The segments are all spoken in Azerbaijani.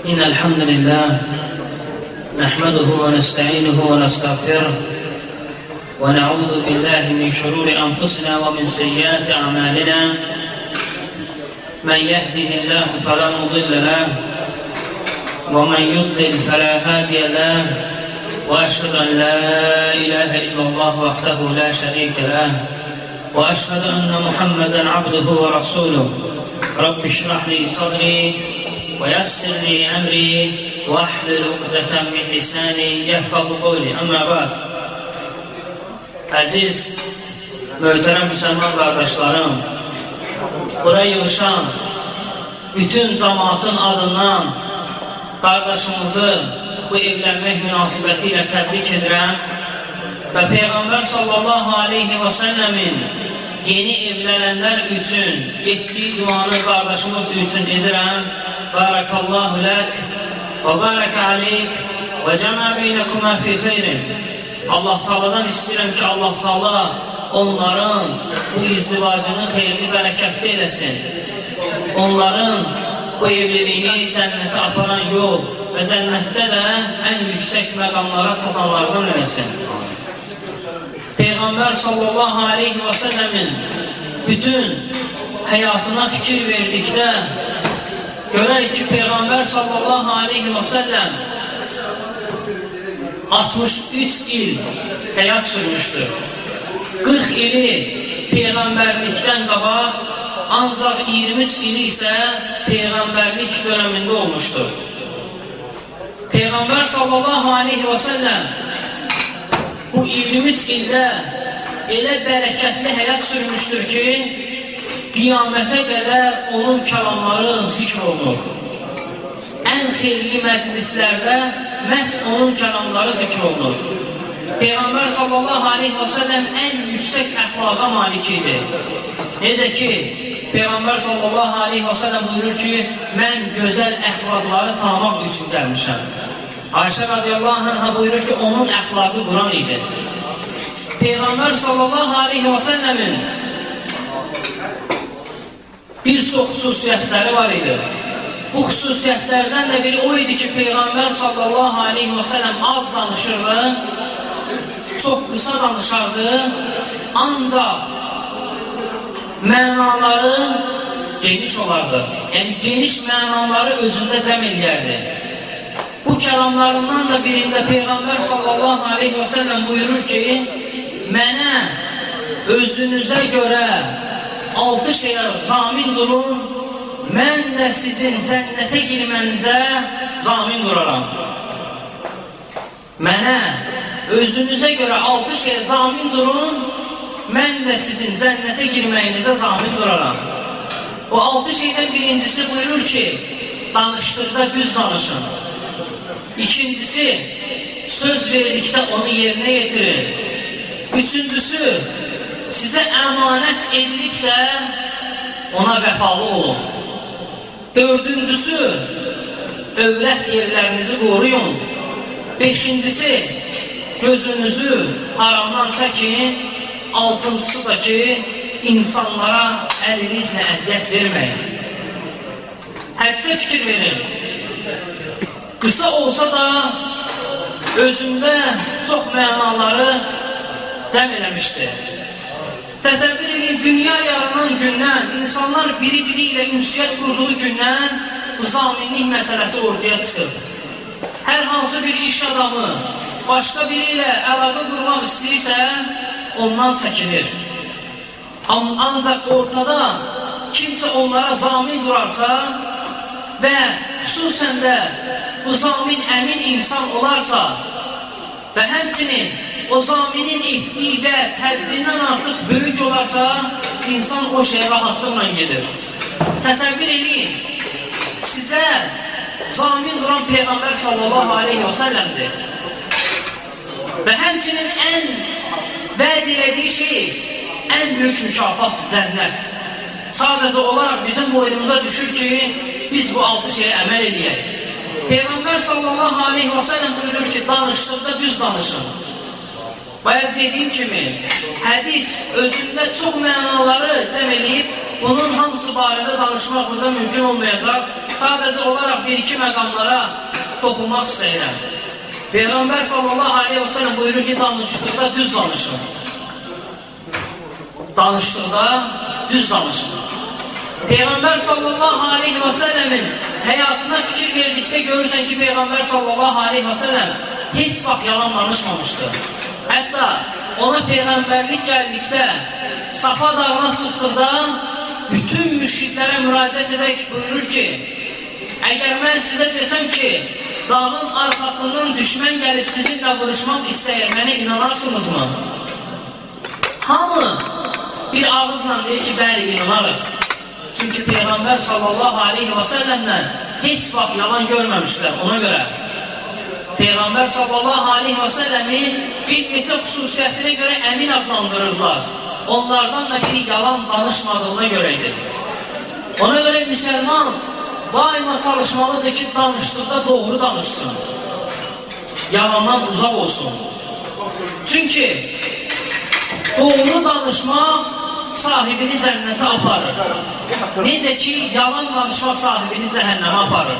إن الحمد لله نحمده ونستعينه ونستغفره ونعوذ بالله من شرور أنفسنا ومن سيئات أعمالنا. من يهده الله فلا مضل له ومن يضلل فلا هادي له وأشهد أن لا إله إلا الله وحده لا شريك له وأشهد أن محمدا عبده ورسوله. رب اشرح لي صدري ويسر لي أمري واحلل عقدة من lisani yefqahu qawli. Amma ba'd. Əziz, möhtərəm müsəlman qardaşlarım, buraya yığışan bütün cəmaatın adından qardaşımızı bu evlənmək münasibəti ilə təbrik edirəm və Peyğəmbər sallallahu aleyhi və səlləmin yeni evlənənlər üçün etdiyi duanı qardaşımız üçün edirəm. Barakallahu lək və barakə aleyk və cəmə beynəkümə fi xeyrin. Allah Taala'dan istəyirəm ki, Allah Taala onların bu izdivacını xeyirli, bərəkətli eləsin. Onların bu evliliğini cənnətə aparan yol və cənnətdə də ən yüksək məqamlara çatanlardan eləsin. Peyğəmbər sallallahu aleyhi və səlləmin bütün həyatına fikir verdikdə görərik ki, Peyğəmbər sallallahu aleyhi və səlləm 63 il həyat sürmüşdür. 40 ili Peyğəmbərlikdən qabaq, ancaq 23 ili isə Peyğəmbərlik dönəmində olmuşdur. Peyğəmbər sallallahu aleyhi və səlləm bu 23 ildə elə bərəkətli həyat sürmüşdür ki, qiyamətə qədər onun kəlamları zikr olunur. Ən xeyirli məclislərdə məhz onun kəlamları zikr olunur. Peyğəmbər sallallahu aleyhi və səlləm ən yüksək əxlaqa malik idi. Necə ki, Peyğəmbər sallallahu aleyhi və səlləm buyurur ki, mən gözəl əxlaqları tanımaq üçün gəlmişəm. Ayşə radiyallahu anhə buyurur ki, onun əxlaqı Quran idi. Peyğəmbər sallallahu aleyhi və səlləmin bir çox xüsusiyyətləri var idi. Bu xüsusiyyətlərdən də biri o idi ki, Peyğəmbər sallallahu aleyhi və səlləm az danışırdı, çox qısa danışardı, ancaq mənaları geniş olardı. Yəni, geniş mənaları özündə cəm eləyərdi. Bu kəlamlarından da birində Peyğəmbər sallallahu aleyhi və səlləm buyurur ki, mənə özünüzə görə 6 şeyə zamin durun, mən də sizin cənnətə girmənizə zamin duraram. Mənə özünüzə görə 6 şeyə zamin durun, mən də sizin cənnətə girməyinizə zamin duraram. O 6 şeydən birincisi buyurur ki, danışdıqda düz danışın. İkincisi, söz verdikdə onu yerinə yetirin. Üçüncüsü, sizə əmanət edilibsə, ona vəfalı olun. Dördüncüsü, övrət yerlərinizi qoruyun. Beşincisi, gözünüzü haramdan çəkin. Altıncısı da ki, insanlara əlinizlə əziyyət verməyin. Hədisə fikir verin. Qısa olsa da özündə çox mənaları cəm eləmişdir. Təsəvvür edin, dünya yaranan gündən, insanlar biri-biri ilə ünsiyyət qurduğu gündən bu zaminlik məsələsi ortaya çıxır. Hər hansı bir iş adamı başqa biri ilə əlaqə qurmaq istəyirsə, ondan çəkilir. Ancaq ortada kimsə onlara zamin durarsa və xüsusən də bu zamin əmin insan olarsa və həmçinin o zaminin etdiyi vəd həddindən artıq böyük olarsa, insan o şeyə rahatlıqla gedir. Təsəvvür edin, sizə zamin duran Peyğəmbər sallallahu aleyhi və səlləmdir. Və həmçinin ən vəd elədiyi şey, ən böyük mükafatdır, cənnət. Sadəcə olaraq bizim boynumuza düşür ki, biz bu 6 şeyə əməl edəyək. Peyğəmbər sallallahu aleyhi və səlləm buyurur ki, danışdıqda düz danışın. Bayaq dediyim kimi, hədis özündə çox mənaları cəm eləyib, bunun hamısı barədə danışmaq burada mümkün olmayacaq. sadəcə olaraq bir-iki məqamlara toxunmaq istəyirəm. Peyğəmbər sallallahu aleyhi və səlləm buyurur ki, danışdıqda düz danışın. Danışdıqda düz danışın. Peyğəmbər sallallahu aleyhi və səlləmin həyatına fikir verdikdə görürsən ki, Peyğəmbər sallallahu aleyhi və səlləm heç vaxt yalan danışmamışdır. Hətta ona Peyğəmbərlik gəldikdə, Safa dağına çıxdıqda bütün müşriklərə müraciət edək buyurur ki, əgər mən sizə desəm ki, dağın arxasından düşmən gəlib sizinlə vuruşmaq istəyir, mənə inanarsınızmı? Hamı bir ağızla deyir ki, bəli, inanarıq. Çünki Peyğəmbər sallallahu aleyhi və səlləmlə heç vaxt yalan görməmişlər, ona görə. Peyğəmbər sallallahu aleyhi və səlləmi bir neçə xüsusiyyətinə görə əmin adlandırırlar. Onlardan da biri yalan danışmadığına görədir. Ona görə müsəlman daima çalışmalıdır ki, danışdıqda doğru danışsın. Yalandan uzaq olsun. Çünki doğru danışmaq sahibini cənnətə aparır. Necə ki, yalan danışmaq sahibini cəhənnəmə aparır.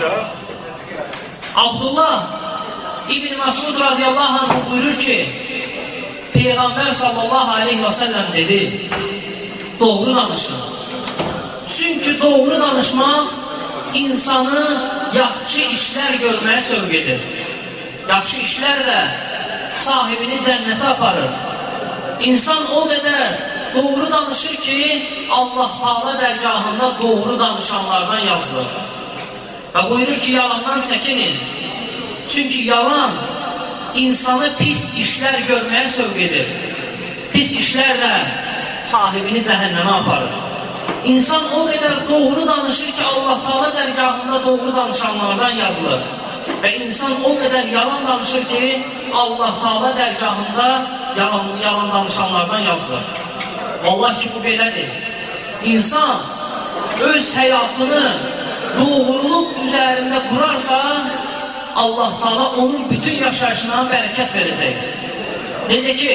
Abdullah İbn Məsud radiyallahu anh buyurur ki, Peyğəmbər sallallahu aleyhi və səlləm dedi, doğru danışın. Çünki doğru danışmaq insanı yaxşı işlər görməyə sövq edir. Yaxşı işlərlə sahibini cənnətə aparır. İnsan o qədər doğru danışır ki, Allah Taala dərgahında doğru danışanlardan yazılır. Və buyurur ki, yalandan çəkinin. Çünki yalan insanı pis işlər görməyə sövq edir. Pis işlərlə sahibini cəhənnəmə aparır. İnsan o qədər doğru danışır ki, Allah Taala dərgahında doğru danışanlardan yazılır. Və insan o qədər yalan danışır ki, Allah Taala dərgahında yalan danışanlardan yazılır. Allah ki, bu belədir. İnsan öz həyatını doğruluq üzərində qurarsa, Allah Taala onun bütün yaşayışına bərəkət verəcək. Necə ki,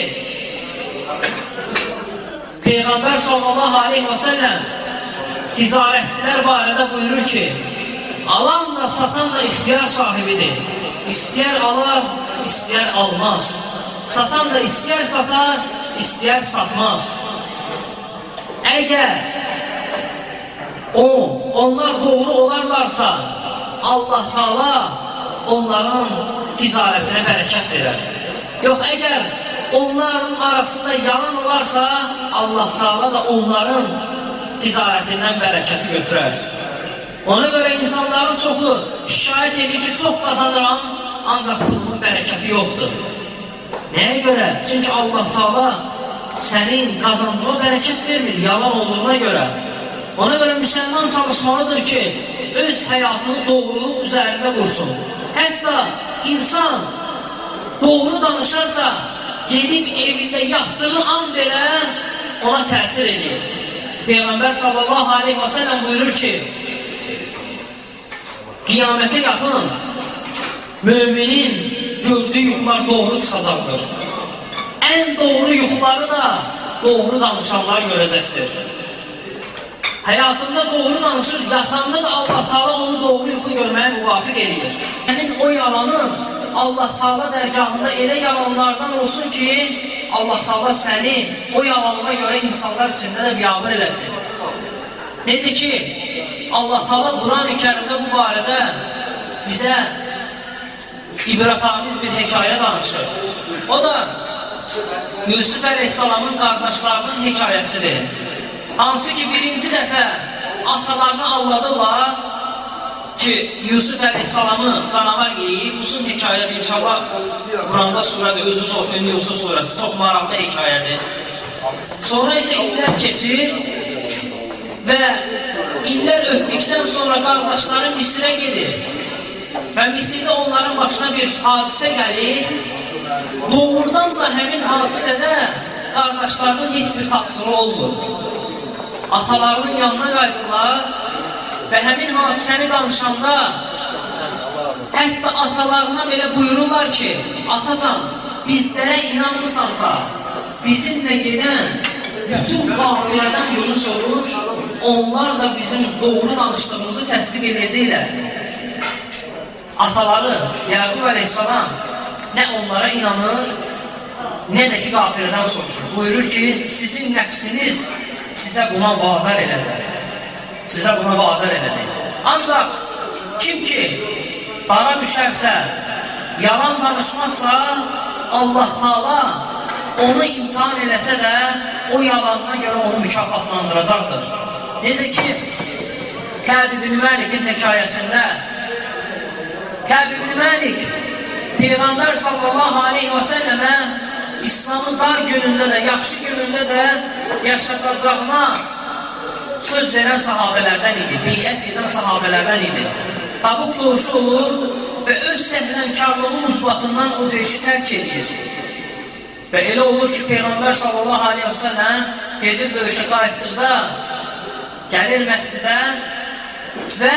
Peyğəmbər sallallahu aleyhi və səlləm ticarətçilər barədə buyurur ki, alan da satan da ixtiyar sahibidir. İstəyər alar, istəyər almaz. Satan da istəyər satar, istəyər satmaz. Əgər onlar doğru olarlarsa, Allah Taala onların ticarətinə bərəkət verər. Yox, əgər onların arasında yalan olarsa, Allah Taala da onların ticarətindən bərəkəti götürər. Ona görə insanların çoxu şikayət edir ki, çox qazanıram, ancaq pulumun bərəkəti yoxdur. Nəyə görə? Çünki Allah Taala sənin qazancına bərəkət vermir, yalan olduğuna görə. Ona görə müsəlman çalışmalıdır ki, öz həyatını doğruluq üzərində qursun. Hətta insan doğru danışarsa, gedib evində yatdığı an belə ona təsir edir. Peyğəmbər sallallahu aleyhi və səlləm buyurur ki, qiyamətə yaxın müminin gördüyü yuxular doğru çıxacaqdır. Ən doğru yuxuları da doğru danışanlar görəcəkdir. Həyatında doğru danışır, yatanda da Allah Taala onu doğru yuxu görməyə müvafiq edir. Sənin o yalanın Allah Taala dərgahında elə yalanlardan olsun ki, Allah Taala səni o yalanına görə insanlar içində də biabır eləsin. Necə ki, Allah Taala Quran-ı Kərimdə bu barədə bizə ibrətamiz bir hekayə danışır. O da Yusuf əleyhissalamın qardaşlarının hekayəsidir. Hansı ki, birinci dəfə atalarını alladırlar ki, Yusuf əleyhissalamı canavar yeyib, uzun hekayədir, inşallah Quranda surədir, özünüz oxuyun, Yusuf surəsi, çox maraqlı hekayədir. Sonra isə illər keçir və illər ötdükdən sonra qardaşları Misrə gedir və Misirdə onların başına bir hadisə gəlir. Doğrudan da həmin hadisədə qardaşlarının heç bir taksiri olmur. Atalarının yanına qayıdırlar və həmin hadisəni danışanda hətta atalarına belə buyururlar ki, atacan, bizlərə inanmısansa, bizimlə gedən bütün qafilədən bunu soruş onlar da bizim doğru danışdığımızı təsdiq edəcəklər. Ataları, Yaqub əleyhissalam nə onlara inanır, nə də ki, qafilədən soruşur. Buyurur ki, sizin nəfsiniz sizə buna vadar elədi. Sizə buna vadar elədi. Ancaq kim ki, dara düşərsə, yalan danışmazsa, Allah Taala onu imtihan eləsə də, o yalanına görə onu mükafatlandıracaqdır. Necə ki, Kəb ibn Məlikin hekayəsində, Kəb ibn Məlik Peyğəmbər sallallahu aleyhi və səlləmə İslamın dar günündə də, yaxşı günündə də yaşatacağına söz verən sahabələrdən idi, beyət edən sahabələrdən idi. Tabuk döyüşü olur və öz səhlənkarlığın uzbatından o döyüşü tərk edir. Və elə olur ki, Peyğəmbər sallallahu aleyhi və səlləm gedir döyüşə qayıtdıqda, gəlir məscidə və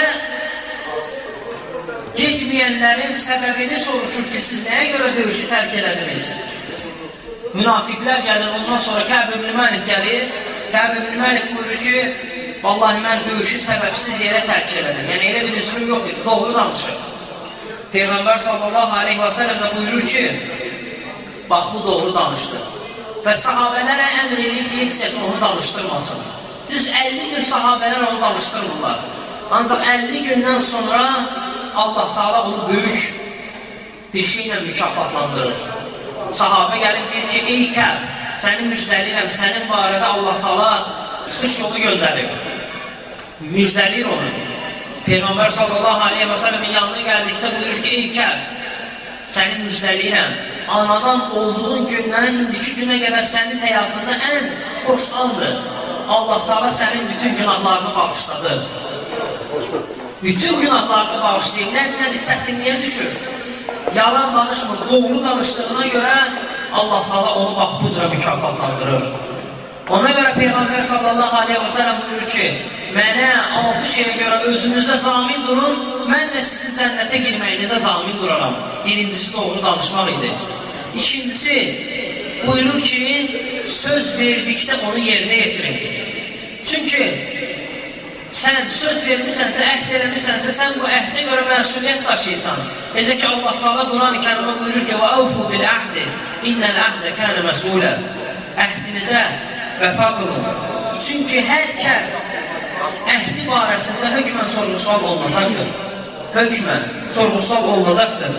getməyənlərin səbəbini soruşur ki, siz nəyə görə döyüşü tərk elədiniz? Münafiqlər gəlir, ondan sonra Kəb ibn Məlik gəlir. Kəb ibn Məlik buyurur ki, vallahi mən döyüşü səbəbsiz yerə tərk elədim. Yəni, elə bir üzrüm yox idi, doğru danışır. Peyğəmbər sallallahu aleyhi və səlləm də buyurur ki, bax, bu doğru danışdı. Və sahabələrə əmr edir ki, heç kəs onu danışdırmasın. Düz 50 gün sahabələr onu danışdırmırlar. Ancaq 50 gündən sonra Allah Taala onu böyük bir şeylə mükafatlandırır. Sahabə gəlib deyir ki, ey Kəb, sənin müjdəliyəm, sənin barədə Allah Taala çıxış yolu göndərib. Müjdəliyir onu. Peyğəmbər sallallahu aleyhi və səlləmin yanına gəldikdə buyurur ki, ey Kəb, sənin müjdəliyirəm. Anadan olduğun gündən indiki günə qədər sənin həyatında ən xoş andır. Allah Taala sənin bütün günahlarını bağışladı. Bütün günahlarını bağışlayıb, nədir, çətinliyə düşür. Yalan danışmır, doğru danışdığına görə Allah Taala onu bax bu cürə mükafatlandırır. Ona görə Peyğəmbər sallallahu aleyhi və səlləm buyurur ki, mənə 6 şeyə görə özünüzə zamin durun, mən də sizin cənnətə girməyinizə zamin duraram. Birincisi doğru danışmaq idi. İkincisi, buyurur ki, söz verdikdə onu yerinə yetirin. Çünki sən söz vermişsənsə, əhd eləmişsənsə, sən bu əhdə görə məsuliyyət daşıyırsan. Necə ki, Allah Taala Quran-ı Kərimdə buyurur ki, وَأَوْفُوا بِالْعَهْدِ إِنَّ الْعَهْدَ كَانَ مَسْئُولًا. Əhdinizə vəfa qılın. Çünki hər kəs əhdi barəsində hökmən sorğu-sual olunacaqdır. Hökmən sorğu-sual olunacaqdır.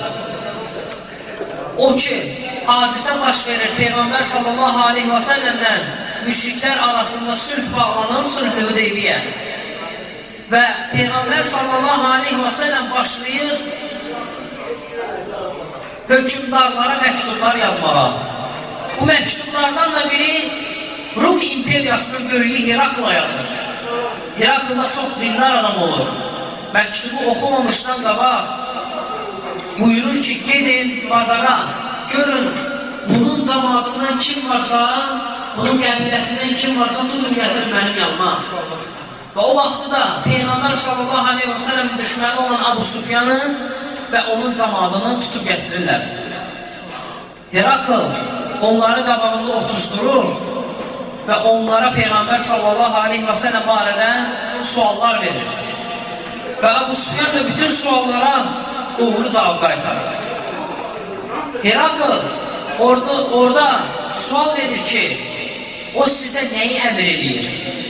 O ki, hadisə baş verir Peyğəmbər sallallahu aleyhi və səlləmdən müşriklər arasında sülh bağlanır, sülh-i Hüdeybiyyə. Və Peyğəmbər sallallahu aleyhi və səlləm başlayır hökümdarlara məktublar yazmağa. Bu məktublardan da biri Rum imperiyasının böyüyü Herakla yazır. Herakla çox dindar adam olur. Məktubu oxumamışdan qabaq buyurur ki, gedin bazara, görün bunun cəmaatından kim varsa, bunun qəbiləsindən kim varsa tutun gətirin mənim yanıma. Və o vaxtı da Peyğəmbər sallallahu aleyhi və səlləmin düşməni olan Abu Sufyanı və onun cəmaatını tutub gətirirlər. Herakl onları qabağında otuzdurur və onlara Peyğəmbər sallallahu aleyhi və səlləm barədə suallar verir. Və Abu Sufyan da bütün suallara doğru cavab qaytarır. Herakl orada sual verir ki, o sizə nəyi əmr edir?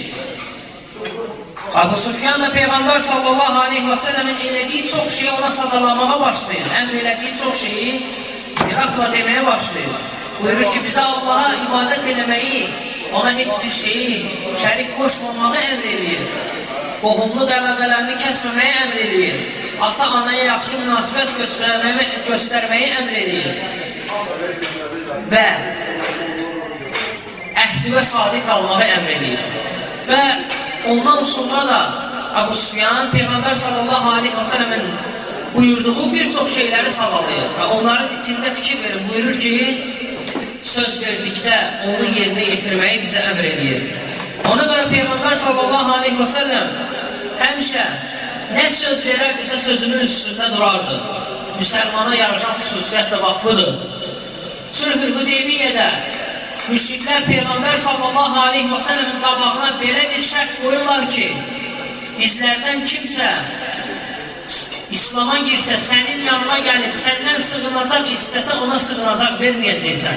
Abu Sufyan da Peyğəmbər sallallahu aleyhi və səlləmin elədiyi çox şeyi ona sadalamağa başlayır. Əmr elədiyi çox şeyi Herakla deməyə başlayır. Buyurur ki, bizə Allaha ibadət eləməyi, ona heç bir şeyi şərik qoşmamağı əmr edir. Qohumluq əlaqələrini kəsməməyi əmr edir. Ata-anaya yaxşı münasibət göstərməyi əmr edir. Və əhdi və sadiq qalmağı əmr edir. Və ondan sonra da Abu Sufyan Peyğəmbər sallallahu aleyhi və səlləmin buyurduğu bir çox şeyləri sağalıyır. Və onların içində fikir verir. Buyurur ki, söz verdikdə onu yerinə yetirməyi bizə əmr edir. Ona görə Peyğəmbər sallallahu aleyhi və səlləm həmişə nə söz verərdirsə sözünün üstündə durardı. Müsəlmana yaraşan xüsusiyyət də bax budur. Sülh-ül Hüdeybiyyədə müşriklər Peyğəmbər sallallahu aleyhi və səlləmin qabağına belə bir şərt qoyurlar ki, bizlərdən kimsə İslam'a girsə, sənin yanına gəlib, səndən sığınacaq istəsə, ona sığınacaq verməyəcəksən.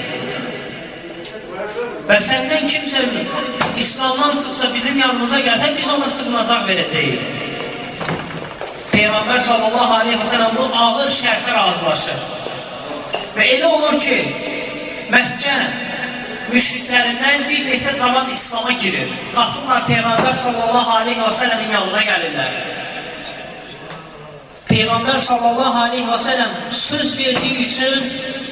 Və səndən kimsə İslamdan çıxsa, bizim yanımıza gəlsə, biz ona sığınacaq verəcəyik. Peyğəmbər sallallahu aleyhi və səlləm bu ağır şərtə razılaşır. Və elə olur ki, Məkkə müşriklərindən bir neçə cavan İslam'a girir. Qaçırlar Peyğəmbər sallallahu aleyhi və səlləmin yanına gəlirlər. Peyğəmbər sallallahu aleyhi və səlləm söz verdiyi üçün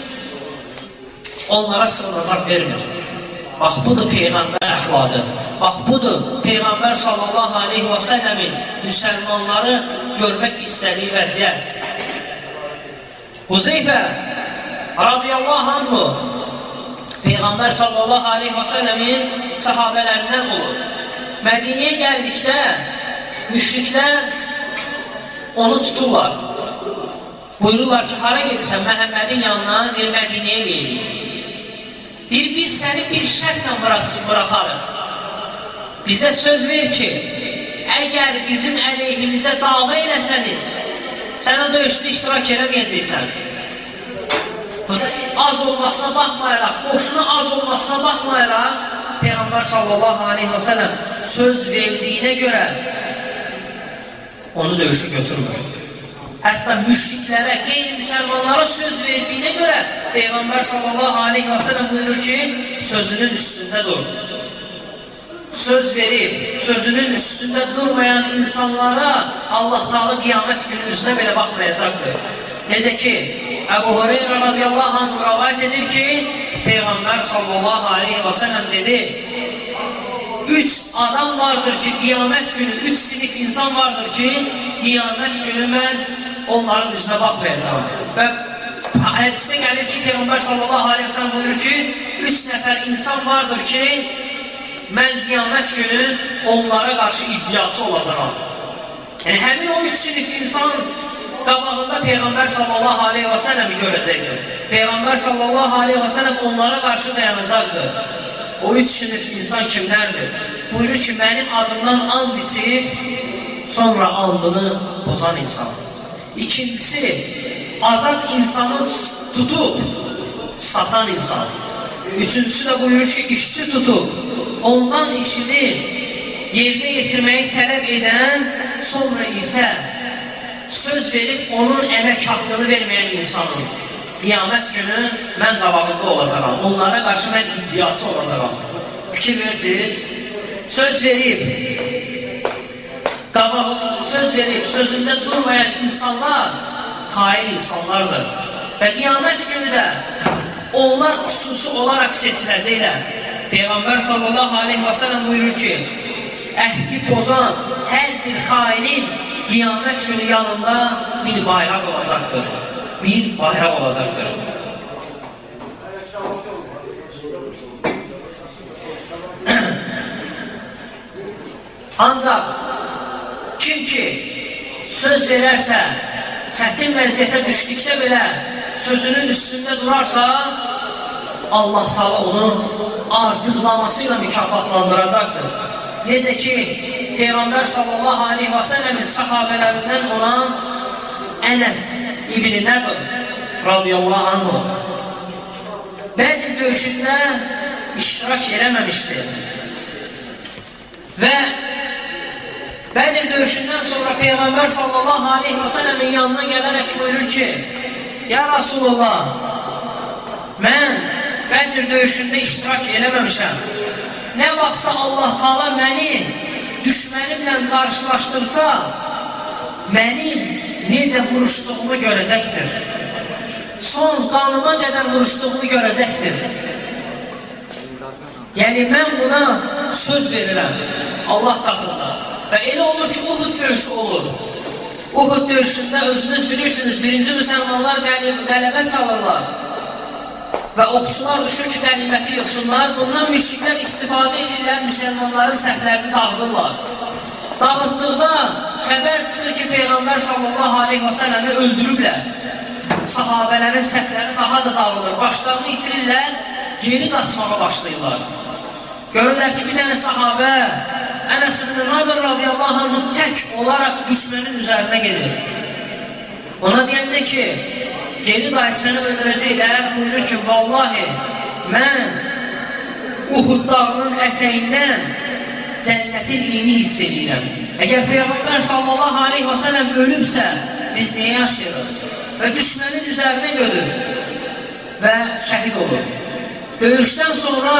onlara sığınacaq vermir. Bax, budur Peyğəmbər əxladı. Bax, budur Peyğəmbər sallallahu aleyhi və səlləmin müsəlmanları görmək istədiyi vəziyyət. Huzeyfə radiyallahu anhu Peyğəmbər sallallahu aleyhi və səlləmin sahabələrindən olur. Mədiniyə gəldikdə müşriklər onu tuturlar. Buyururlar ki, hara gedirsən Məhəmmədin yanına, Mədiniyə gelirik. Biz səni bir şərtlə bıraxarıq. Bizə söz ver ki, əgər bizim əleyhimizə dava eləsəniz, sənə döyüşdə iştirak eləməyəcəksən. Az olmasına baxmayaraq, qoşuna az olmasına baxmayaraq, Peyğəmbər sallallahu aleyhi və səlləm söz verdiyinə görə onu döyüşə götürmür. Hətta müşriklərə, qeyri-müsəlmanlara söz verdiyinə görə Peyğəmbər sallallahu aleyhi və səlləm buyurur ki, sözünün üstündə dur. Söz verib, sözünün üstündə durmayan insanlara Allah Teala qiyamət günü üzünə belə baxmayacaqdır. Necə ki, Əbu Hüreyrə radiyallahu anh rəvayət edir ki, Peyğəmbər sallallahu aleyhi və səlləm dedi, 3 adam vardır ki, qiyamət günü, 3 sinif insan vardır ki, qiyamət günü mən onların üzünə baxmayacağım. Və hədisdə gəlir ki, Peyğəmbər sallallahu aleyhi və səlləm buyurur ki, 3 nəfər insan vardır ki, mən qiyamət günü onlara qarşı iddiaçı olacağam. Yəni, həmin o 3 sinif insan qabağında Peyğəmbər sallallahu aleyhi və səlləmi görəcəkdir. Peyğəmbər sallallahu aleyhi və səlləm onlara qarşı dayanacaqdır. O 3 sinif insan kimlərdir? Buyurur ki, mənim adımdan and içib, sonra andını pozan insan. İkincisi, azad insanı tutub, satan insan. Üçüncüsü də buyurur ki, işçi tutub, ondan işini yerinə yetirməyi tələb edən, sonra isə söz verib onun əmək haqqını verməyən insanın. Qiyamət günü mən qabağında olacağam. Onlara qarşı mən iddiaçı olacağam. Fikir verirsiniz. Söz verib, sözündə durmayan insanlar xain insanlardır. Və qiyamət günü də onlar xüsusi olaraq seçiləcəklər. Peyğəmbər sallallahu aleyhi və səlləm buyurur ki, əhdi pozan hər bir xainin qiyamət günü yanında bir bayraq olacaqdır. Bir bayraq olacaqdır. Ancaq kim ki söz verərsə, çətin vəziyyətə düşdükdə belə sözünün üstündə durarsa, Allah Teala onu artıqlamasıyla mükafatlandıracaqdır. Necə ki, Peyğəmbər sallallahu aleyhi və səlləmin sahabələrindən olan Ənəs İbn-i Nədir radiyallahu anhu Bədir döyüşündə iştirak eləməmişdir. Və Bədir döyüşündən sonra Peyğəmbər sallallahu aleyhi və səlləmin yanına gələrək buyurur ki, ya Rasulullah, mən Bədir döyüşündə iştirak eləməmişəm. Nə vaxtsa Allah Teala məni düşmənimlə qarşılaşdırsa, mənim necə vuruşduğumu görəcəkdir. Son qanıma qədər vuruşduğumu görəcəkdir. Yəni, mən buna söz verirəm Allah qatında. Və elə olur ki, Uhud döyüşü olur. Uhud döyüşündə özünüz bilirsiniz, birinci müsəlmanlar qələbə çalırlar. Və oxçular düşür ki, qəniməti yıxsınlar. Bundan müşriklər istifadə edirlər, müsəlmanların səhvlərini dağıdırlar. Dağıtdıqda xəbər çıxır ki, Peyğəmbər sallallahu aleyhi və səlləmi öldürüblər. Sahabələrin səhvləri daha da dağılır. Başlarını itirirlər geri qaçmağa başlayırlar. Görürlər ki, bir dənə sahabə Ənəs ibn Nadir radiyallahu anh tək olaraq düşmənin üzərinə gedir. Ona deyəndə ki, geri qayıt səni öldürəcəklər, buyurur ki, vallahi mən Uhud dağının ətəyindən cənnətin iyini hiss edirəm. Əgər Peyğəmbər sallallahu aleyhi və sələm ölübsə, biz niyə yaşayırıq? Və düşmənin üzərinə görür və şəhid olur. Döyüşdən sonra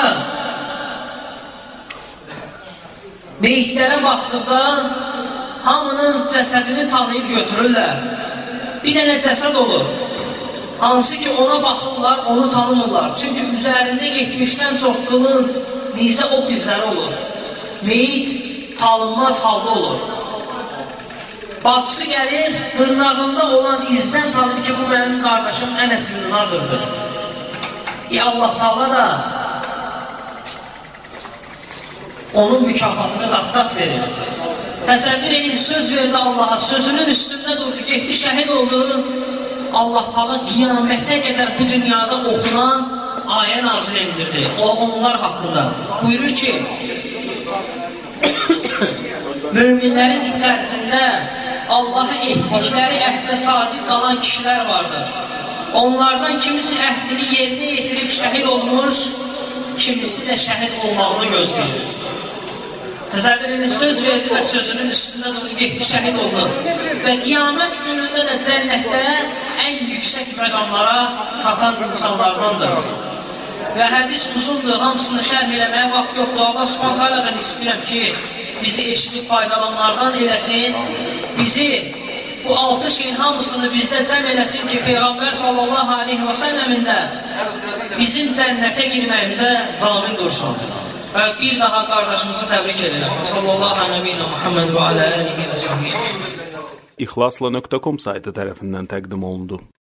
meyitlərə baxdıqda hamının cəsədini tanıyıb götürürlər. Bir dənə cəsəd olur. Hansı ki ona baxırlar, onu tanımırlar. Çünki üzərində 70-dən çox qılınc, nizə ox izləri olur. Meyit tanınmaz halda olur. Bacısı gəlir, dırnağında olan izdən tanır ki, bu mənim qardaşım Ənəs ibn Nadirdir. Allah Taala da onun mükafatını qat-qat verir. Təsəvvür edin, söz verdi Allaha, sözünün üstündə durdu, getdi, şəhid oldu. Allah Taala qiyamətə qədər bu dünyada oxunan ayə nazil edirdi. Onlar haqqında. Buyurur ki, möminlərin içərisində Allaha etdikləri əhdə sadiq qalan kişilər vardır. Onlardan kimisi əhdini yerinə yetirib şəhid olmuş, kimisi də şəhid olmağını gözləyir. Təsəvvür edin, söz verdi və sözünün üstündə durdu, getdi, şəhid oldu. Və qiyamət günündə də cənnətdə ən yüksək məqamlara çatan insanlardandır. Və hədis uzundur, hamısını şərh eləməyə vaxt yoxdur. Allah Subhanahu taala'dan istəyirəm ki, bizi eşidib faydalanlardan eləsin, bizi bu 6 şeyin hamısını bizdə cəm eləsin ki, Peyğəmbər sallallahu aleyhi və səlləmin də bizim cənnətə girməyimizə zamin dursun. Və bir daha qardaşımızı təbrik edirəm. Sallallahu aleyhi və Muhammed və alə alihi və səhbihi. İhlasla.com saytı tərəfindən təqdim olundu.